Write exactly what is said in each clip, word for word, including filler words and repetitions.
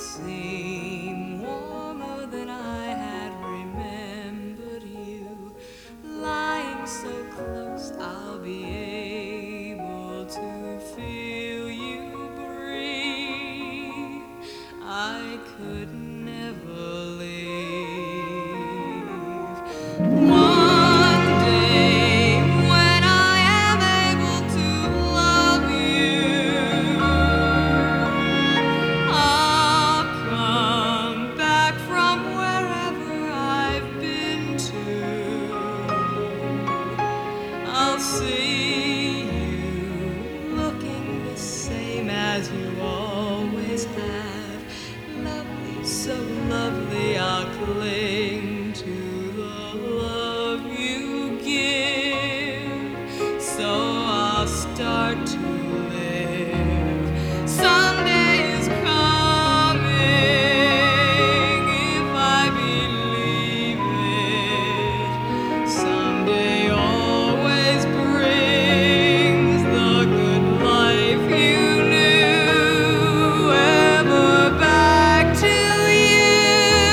seem warmer than I had remembered you. Lying so close, I'll be able to feel you breathe. I could never leave. One day when I am able to love you, I'll come back from wherever I've been to. I'll see you looking the same as you always have. Lovely, so lovely, I'll cling to the love you give. So I'll start to live. Someday is coming, if I believe it. Someday always brings the good life you knew ever back to you.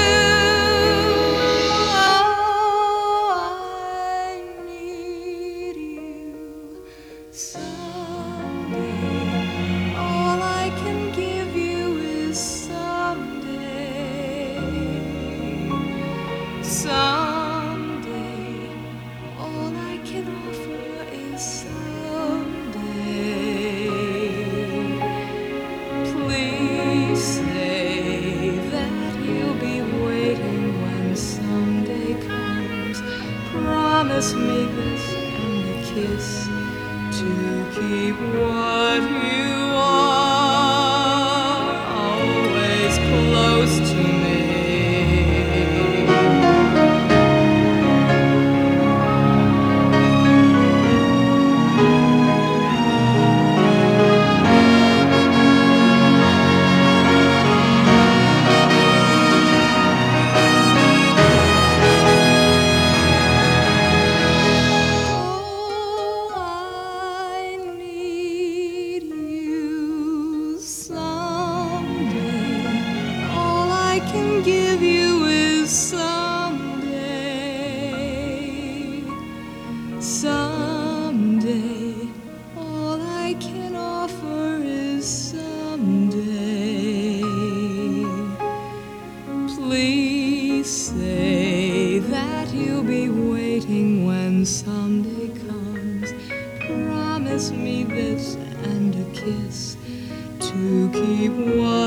Oh, I need you someday. All I can give you is someday. Someday. All I can offer is someday. Please say that you'll be waiting when someday comes. Promise me this and a kiss to keep what you are always close to me. Oh, I need you someday. All I can give you is someday. Someday. All I can offer is someday. Please say that you'll be waiting when someday comes. Promise me this and a kiss to keep what